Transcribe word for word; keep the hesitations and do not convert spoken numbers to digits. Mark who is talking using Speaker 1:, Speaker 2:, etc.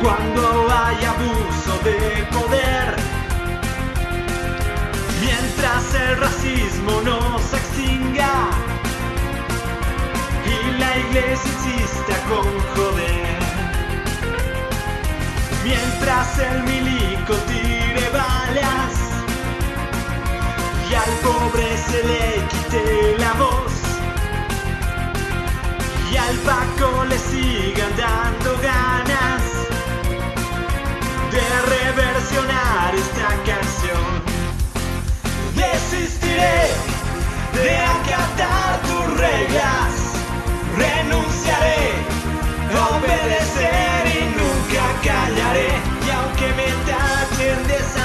Speaker 1: cuando hay abuso de poder, mientras el racismo no se extinga y la iglesia insista con joder, mientras el milico tire balas y al pobre se le quite la voz y al Paco le sigan dando ganas de reversionar esta canción. Desistiré de acatar tus reglas, renunciaré a obedecer y nunca callaré, y aunque me tachen de